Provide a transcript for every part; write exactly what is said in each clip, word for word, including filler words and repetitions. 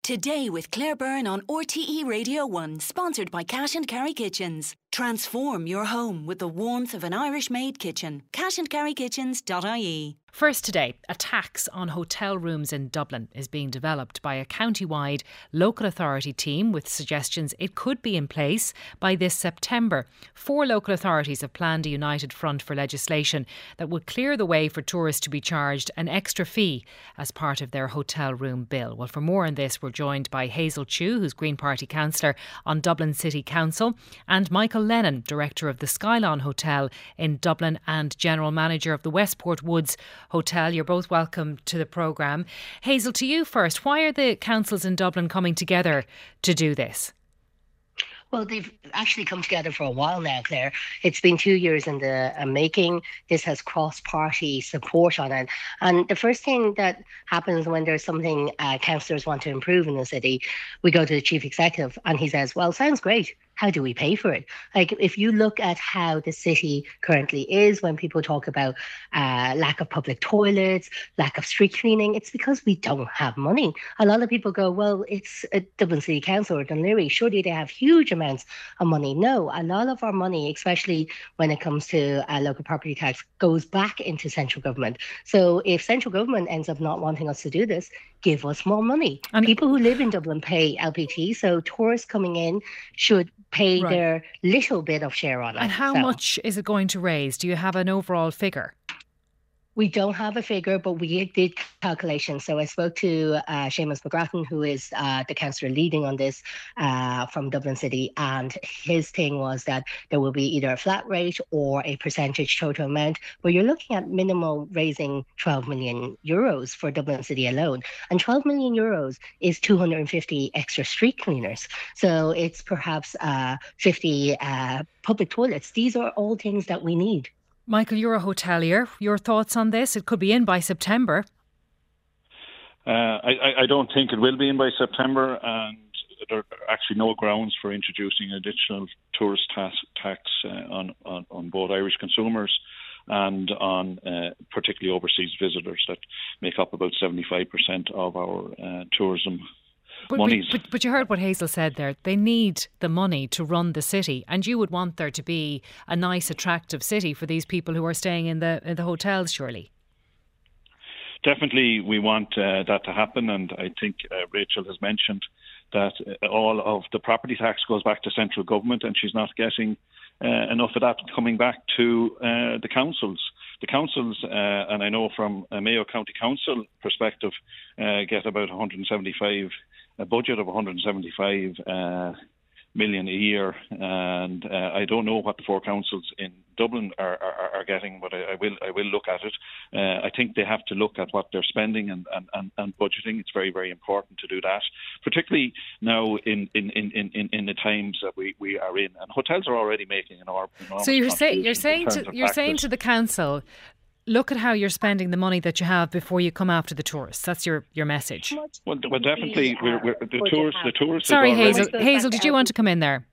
Today with Claire Byrne on R T E Radio one, sponsored by Cash and Carry Kitchens. Transform your home with the warmth of an Irish-made kitchen. cash and carry kitchens dot I E. First today, a tax on hotel rooms in Dublin is being developed by a county-wide local authority team with suggestions it could be in place by this September. Four local authorities have planned a united front for legislation that would clear the way for tourists to be charged an extra fee as part of their hotel room bill. Well, for more on this, we're joined by Hazel Chu, who's Green Party councillor on Dublin City Council, and Michael Lennon, director of the Skylon Hotel in Dublin and general manager of the Westport Woods Hotel. You're both welcome to the programme. Hazel, to you first. Why are the councils in Dublin coming together to do this? Well, they've actually come together for a while now, Claire. It's been two years in the uh, making. This has cross-party support on it. And the first thing that happens when there's something uh, councillors want to improve in the city, we go to the chief executive and he says, well, sounds great. How do we pay for it? Like, if you look at how the city currently is, when people talk about uh, lack of public toilets, lack of street cleaning, it's because we don't have money. A lot of people go, well, it's a Dublin City Council or Dún Laoghaire, surely they have huge amounts of money. No, a lot of our money, especially when it comes to uh, local property tax, goes back into central government. So if central government ends up not wanting us to do this, give us more money. And people who live in Dublin pay L P T, so tourists coming in should pay right. their little bit of share on it. And how so. much is it going to raise? Do you have an overall figure? We don't have a figure, but we did calculations. So I spoke to uh, Seamus McGrattan, who is uh, the councillor leading on this uh, from Dublin City. And his thing was that there will be either a flat rate or a percentage total amount. But you're looking at minimum raising twelve million euros for Dublin City alone. And twelve million euros is two hundred fifty extra street cleaners. So it's perhaps uh, fifty uh, public toilets. These are all things that we need. Michael, you're a hotelier. Your thoughts on this? It could be in by September. Uh, I, I don't think it will be in by September, and there are actually no grounds for introducing additional tourist tax, tax uh, on, on, on both Irish consumers and on uh, particularly overseas visitors that make up about seventy-five percent of our uh, tourism. But, but, but you heard what Hazel said there. They need the money to run the city, and you would want there to be a nice, attractive city for these people who are staying in the in the hotels, surely. Definitely, we want uh, that to happen, and I think uh, Rachel has mentioned that all of the property tax goes back to central government, and she's not getting uh, enough of that coming back to uh, the councils. The councils, uh, and I know from a Mayo County Council perspective, uh, get about one hundred seventy-five, a budget of one hundred seventy-five uh, million a year, and uh, I don't know what the four councils in Dublin are, are, are getting, but I, I will I will look at it. Uh, I think they have to look at what they're spending and, and, and, and budgeting. It's very, very important to do that, particularly now in, in, in, in, in the times that we, we are in. And hotels are already making an enormous. So you're saying you're saying to you're saying to the council, look at how you're spending the money that you have before you come after the tourists. That's your, your message. Well, well definitely, we're, we're, the tourists. The tourists. Sorry, Hazel. Hazel, did you want to come in there?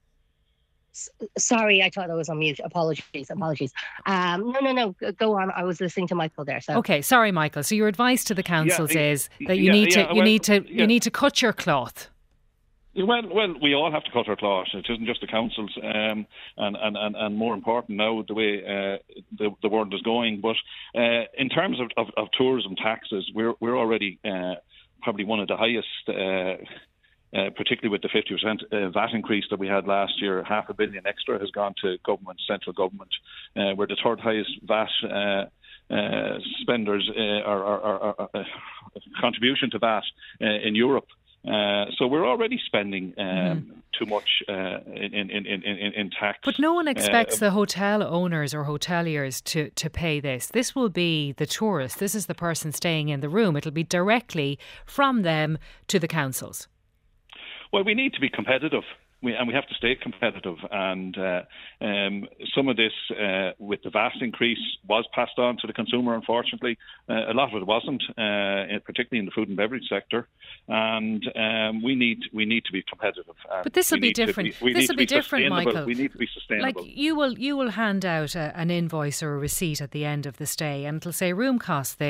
Sorry, I thought I was on mute. Apologies, apologies. Um, no, no, no. Go on. I was listening to Michael there. So. Okay, sorry, Michael. So your advice to the councils yeah, is that you yeah, need yeah, to you well, need to yeah. you need to cut your cloth. Well, well, we all have to cut our cloth. It isn't just the councils, um, and, and, and, and more important now the way uh, the, the world is going. But uh, in terms of, of, of tourism taxes, we're we're already uh, probably one of the highest. Uh, Uh, particularly with the fifty percent uh, V A T increase that we had last year. Half a billion extra has gone to government, central government. Uh, we're the third highest V A T uh, uh, spenders uh, or, or, or, or uh, contribution to V A T uh, in Europe. Uh, so we're already spending um, mm. too much uh, in, in, in, in, in tax. But no one expects uh, the hotel owners or hoteliers to, to pay this. This will be the tourist. This is the person staying in the room. It'll be directly from them to the councils. Well, we need to be competitive, we, and we have to stay competitive. And uh, um, some of this, uh, with the V A T increase, was passed on to the consumer, unfortunately. Uh, a lot of it wasn't, uh, particularly in the food and beverage sector. And um, we need we need to be competitive. But this will be different. This will be different, Michael. We need to be sustainable. Like you will, you will hand out a, an invoice or a receipt at the end of the stay, and it'll say room cost this,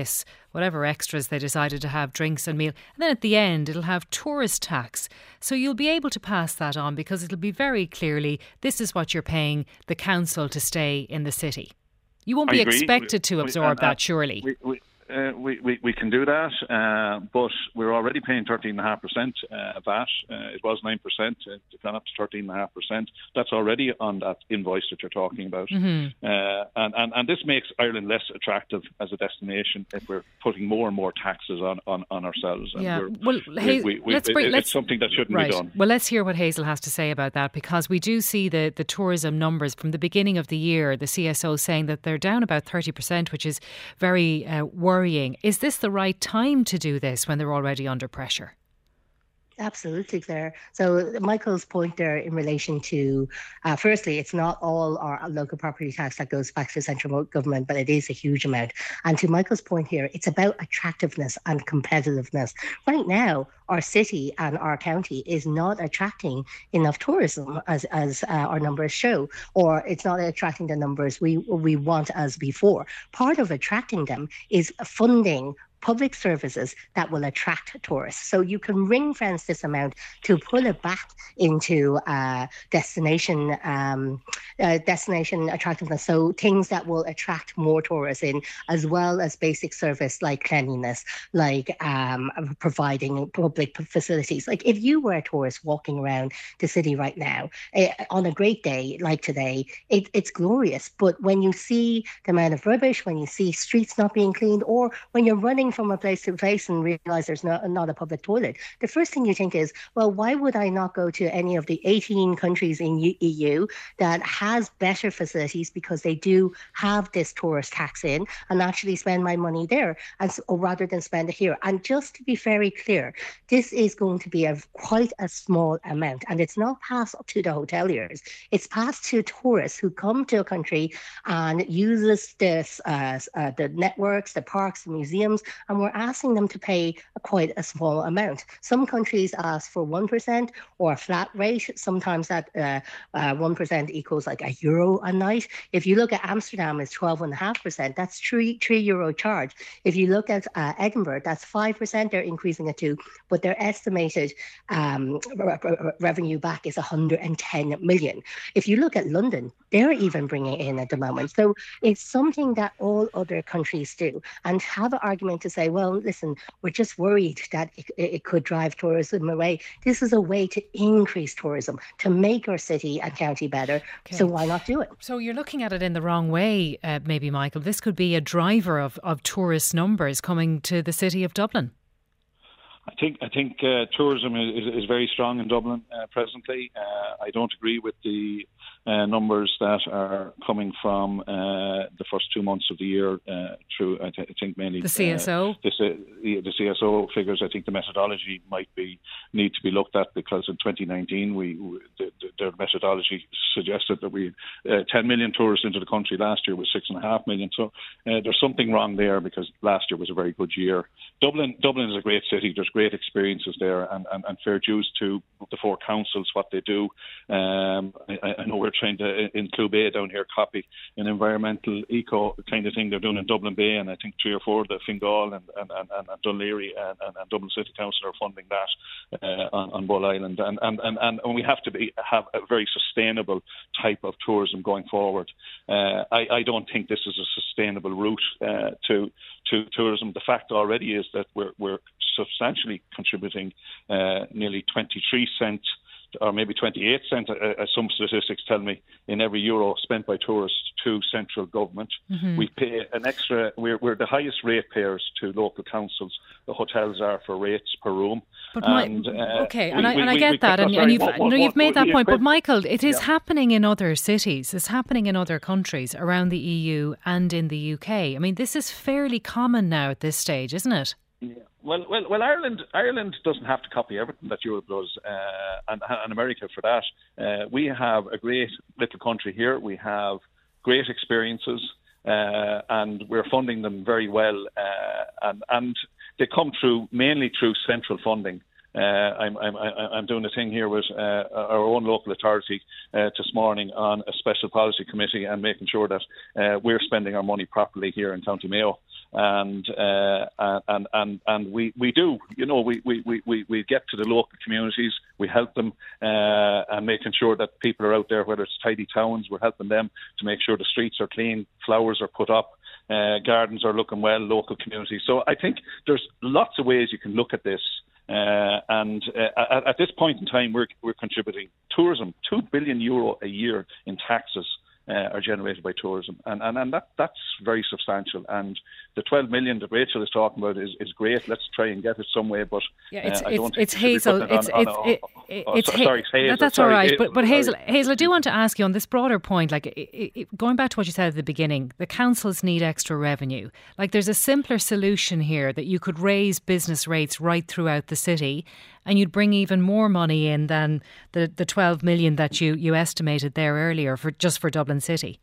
whatever extras they decided to have, drinks and meal. And then at the end, it'll have tourist tax. So you'll be able to pass that on because it'll be very clearly, this is what you're paying the council to stay in the city. You won't I be agree. expected to we, absorb we, uh, that, surely. We, we, uh, we, we, we can do that, uh, but we're already paying thirteen point five percent uh, V A T. Uh, it was nine percent. It's gone up to thirteen point five percent. That's already on that invoice that you're talking about. Mm-hmm. uh, and, and, and this makes Ireland less attractive as a destination if we're putting more and more taxes on, on, on ourselves. And yeah, well, Hazel, we, we, let's it, bring, it's let's, something that shouldn't right. be done. Well, let's hear what Hazel has to say about that, because we do see the, the tourism numbers from the beginning of the year, the C S O saying that they're down about thirty percent, which is very uh, worrying. Is this the right time to do this when they're already under pressure? Absolutely, Claire. So Michael's point there in relation to, uh, firstly, it's not all our local property tax that goes back to the central government, but it is a huge amount. And to Michael's point here, it's about attractiveness and competitiveness. Right now, our city and our county is not attracting enough tourism as as uh, our numbers show, or it's not attracting the numbers we we want as before. Part of attracting them is funding public services that will attract tourists. So you can ring fence this amount to pull it back into uh, destination um, uh, destination attractiveness. So things that will attract more tourists in, as well as basic service like cleanliness, like um, providing public facilities. Like if you were a tourist walking around the city right now uh, on a great day like today, it, it's glorious. But when you see the amount of rubbish, when you see streets not being cleaned, or when you're running from a place to place and realize there's not, not a public toilet, the first thing you think is, well, why would I not go to any of the eighteen countries in E U that has better facilities, because they do have this tourist tax in, and actually spend my money there, and or rather than spend it here. And just to be very clear, this is going to be a quite a small amount, and it's not passed to the hoteliers. It's passed to tourists who come to a country and uses this uh, uh, the networks, the parks, the museums, and we're asking them to pay a, quite a small amount. Some countries ask for one percent or a flat rate. Sometimes that uh, uh, one percent equals like a euro a night. If you look at Amsterdam, it's twelve point five percent. That's three, three euro charge. If you look at uh, Edinburgh, that's five percent. They're increasing it to, but their estimated um, re- re- revenue back is one hundred ten million. If you look at London, they're even bringing it in at the moment. So it's something that all other countries do, and have an argument to say, well, listen, we're just worried that it, it could drive tourism away. This is a way to increase tourism, to make our city and county better. Okay. So why not do it? So you're looking at it in the wrong way, uh, maybe, Michael. This could be a driver of, of tourist numbers coming to the city of Dublin. I think I think uh, tourism is, is very strong in Dublin uh, presently. Uh, I don't agree with the uh, numbers that are coming from uh, the first two months of the year uh, through, I, th- I think mainly the C S O. Uh, this, uh, the, the C S O figures. I think the methodology might be need to be looked at, because in twenty nineteen, we, we the, the, their methodology suggested that we uh, ten million tourists into the country. Last year was six and a half million. So uh, there's something wrong there, because last year was a very good year. Dublin, Dublin is a great city. There's great experiences there, and, and, and fair dues to the four councils, what they do. Um, I, I know we're trying to, in Clew Bay down here, copy an environmental eco kind of thing they're doing in Dublin Bay, and I think three or four, the Fingal and, and, and, and Dunleary and, and, and Dublin City Council are funding that uh, on, on Bull Island. And, and, and, and we have to be have a very sustainable type of tourism going forward. Uh, I, I don't think this is a sustainable route uh, to to tourism. The fact already is that we're, we're substantially contributing uh, nearly twenty-three cents or maybe twenty-eight cents, uh, as some statistics tell me, in every euro spent by tourists to central government. Mm-hmm. We pay an extra, we're, we're the highest rate payers to local councils. The hotels are for rates per room. But and, my, uh, okay, we, and, I, we, and I get we, that, and, sorry, and you've, what, what, no, you've made that point. But Michael, it is yeah. happening in other cities. It's happening in other countries around the E U and in the U K. I mean, this is fairly common now at this stage, isn't it? Yeah. Well, well, well. Ireland, Ireland doesn't have to copy everything that Europe does, uh, and, and America for that. Uh, we have a great little country here. We have great experiences, uh, and we're funding them very well, uh, and and they come through mainly through central funding. Uh, I'm, I'm, I'm doing a thing here with uh, our own local authority uh, this morning on a special policy committee and making sure that uh, we're spending our money properly here in County Mayo. and uh, and and and we, we do, you know, we, we, we, we get to the local communities, we help them, uh, and making sure that people are out there, whether it's tidy towns, we're helping them to make sure the streets are clean, flowers are put up, uh, gardens are looking well, local communities. So I think there's lots of ways you can look at this. Uh, and uh, at, at this point in time, we're, we're contributing tourism, two billion euro a year in taxes uh, are generated by tourism. And, and, and that, that's very substantial. And the twelve million that Rachel is talking about is, is great. Let's try and get it some way. But yeah, it's, uh, I it's, don't it's think Hazel. It it's, on, it's, on, it, it, oh, it's sorry, sorry, Hazel. That's sorry, all right. Hazel, But, but sorry. Hazel, Hazel, I do want to ask you on this broader point, like it, it, going back to what you said at the beginning, the councils need extra revenue. Like there's a simpler solution here that you could raise business rates right throughout the city and you'd bring even more money in than the, the twelve million that you, you estimated there earlier for just for Dublin City.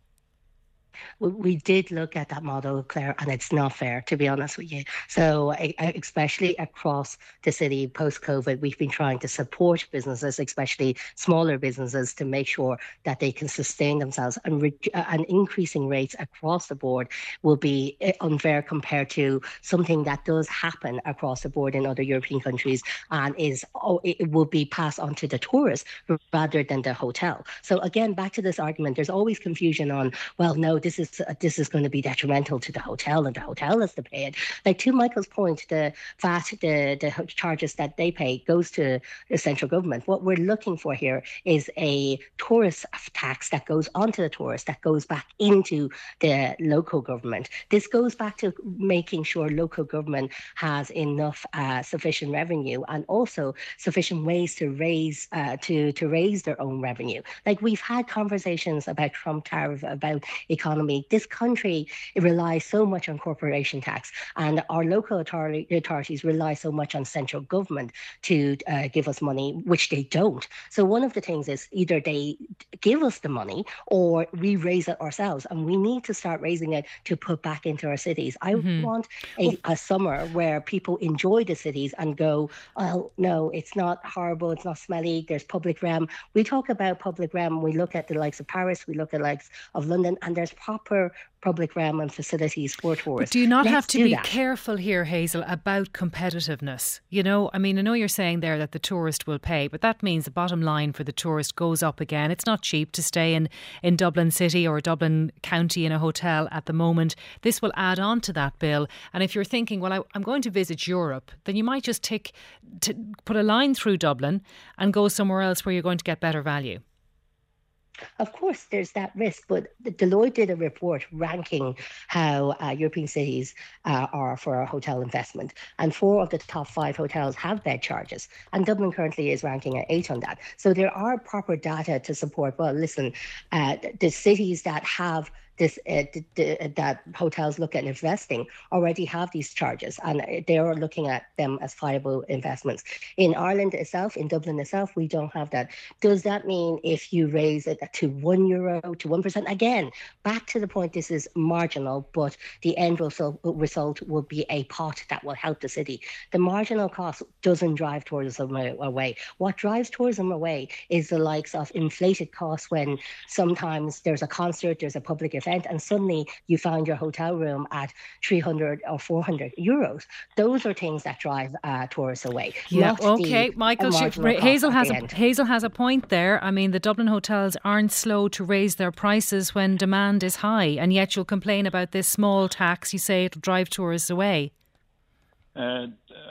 We did look at that model, Claire, and it's not fair, to be honest with you. So especially across the city post-COVID, we've been trying to support businesses, especially smaller businesses, to make sure that they can sustain themselves. And, re- and increasing rates across the board will be unfair compared to something that does happen across the board in other European countries and is oh, it will be passed on to the tourist rather than the hotel. So again, back to this argument, there's always confusion on, well, no, this is uh, this is going to be detrimental to the hotel and the hotel has to pay it. Like to Michael's point, the V A T, the, the charges that they pay goes to the central government. What we're looking for here is a tourist tax that goes onto the tourist, that goes back into the local government. This goes back to making sure local government has enough uh, sufficient revenue and also sufficient ways to raise uh, to, to raise their own revenue. Like we've had conversations about Trump tariff, about economy. This country it relies so much on corporation tax, and our local authority, authorities rely so much on central government to uh, give us money, which they don't. So one of the things is either they give us the money or we raise it ourselves, and we need to start raising it to put back into our cities. I mm-hmm. want a, a summer where people enjoy the cities and go, oh, no, it's not horrible, it's not smelly, there's public realm. We talk about public realm, we look at the likes of Paris, we look at the likes of London, and there's proper public realm and facilities for tourists. But do you not Let's have to be that. careful here, Hazel, about competitiveness? You know, I mean, I know you're saying there that the tourist will pay, but that means the bottom line for the tourist goes up again. It's not cheap to stay in, in Dublin City or Dublin County in a hotel at the moment. This will add on to that bill. And if you're thinking, well, I, I'm going to visit Europe, then you might just tick, t- put a line through Dublin and go somewhere else where you're going to get better value. Of course, there's that risk, but Deloitte did a report ranking how uh, European cities uh, are for a hotel investment, and four of the top five hotels have bed charges, and Dublin currently is ranking at eight on that. So there are proper data to support, well, listen, uh, the cities that have This, uh, the, the, that hotels look at investing already have these charges, and they are looking at them as viable investments. In Ireland itself, in Dublin itself, we don't have that. Does that mean if you raise it to one euro to one percent? Again, back to the point, this is marginal, but the end result, result will be a pot that will help the city. The marginal cost doesn't drive tourism away. What drives tourism away is the likes of inflated costs when sometimes there's a concert, there's a public event, and suddenly you find your hotel room at three hundred or four hundred euros. Those are things that drive uh, tourists away. Yeah, not okay, the, Michael, she, Hazel has a Hazel has a point there. I mean, the Dublin hotels aren't slow to raise their prices when demand is high, and yet you'll complain about this small tax. You say it'll drive tourists away. Uh, uh,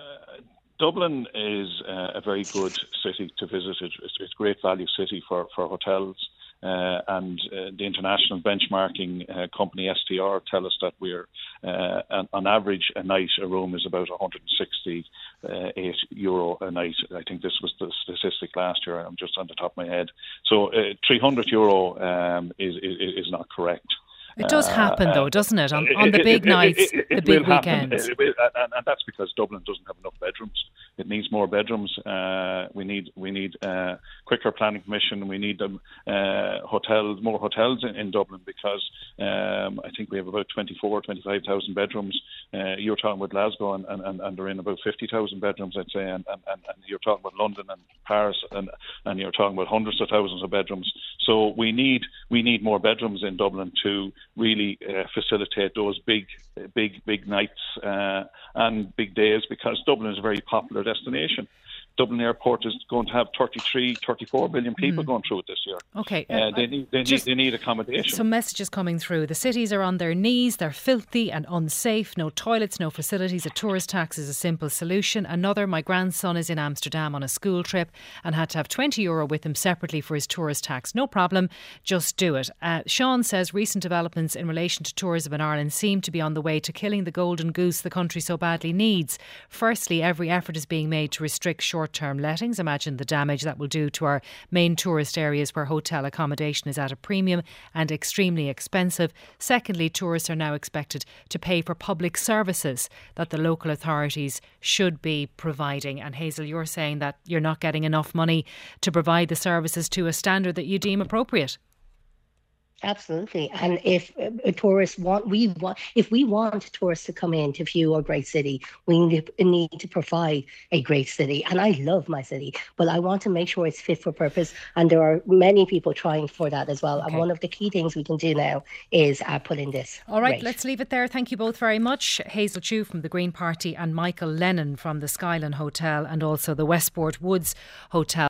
Dublin is uh, a very good city to visit. It's, it's a great value city for, for hotels. Uh, and uh, the international benchmarking uh, company S T R tell us that we're uh, on, on average a night a room is about one hundred sixty-eight euro a night. I think this was the statistic last year. I'm just on the top of my head. So uh, three hundred euro um, is, is is not correct. It does happen, uh, though, doesn't it? On, on the big it, nights, it, it, it, it the big weekends. It will, and, and that's because Dublin doesn't have enough bedrooms. It needs more bedrooms. Uh, we need we need uh, quicker planning permission. We need them uh, hotels, more hotels in, in Dublin, because um, I think we have about twenty-four, twenty-five thousand bedrooms. Uh, you're talking about Glasgow, and, and, and they're in about fifty thousand bedrooms, I'd say. And, and, and you're talking about London and Paris, and, and you're talking about hundreds of thousands of bedrooms. So we need we need more bedrooms in Dublin to really uh, facilitate those big, big, big nights uh, and big days, because Dublin is a very popular destination. Dublin Airport is going to have thirty-three, thirty-four billion people mm. going through it this year. Okay. Uh, they, need, they, need, they need accommodation. Some messages coming through. The cities are on their knees. They're filthy and unsafe. No toilets, no facilities. A tourist tax is a simple solution. Another, my grandson is in Amsterdam on a school trip and had to have twenty euro with him separately for his tourist tax. No problem. Just do it. Uh, Sean says recent developments in relation to tourism in Ireland seem to be on the way to killing the golden goose the country so badly needs. Firstly, every effort is being made to restrict short term lettings. Imagine the damage that will do to our main tourist areas where hotel accommodation is at a premium and extremely expensive. Secondly, tourists are now expected to pay for public services that the local authorities should be providing. And Hazel, you're saying that you're not getting enough money to provide the services to a standard that you deem appropriate. Absolutely. And if a tourist want, we want, if we want tourists to come in to view our great city, we need to, need to provide a great city. And I love my city, but I want to make sure it's fit for purpose. And there are many people trying for that as well. Okay. And one of the key things we can do now is uh, put in this. All right, rate. Let's leave it there. Thank you both very much. Hazel Chu from the Green Party and Michael Lennon from the Skyline Hotel and also the Westport Woods Hotel.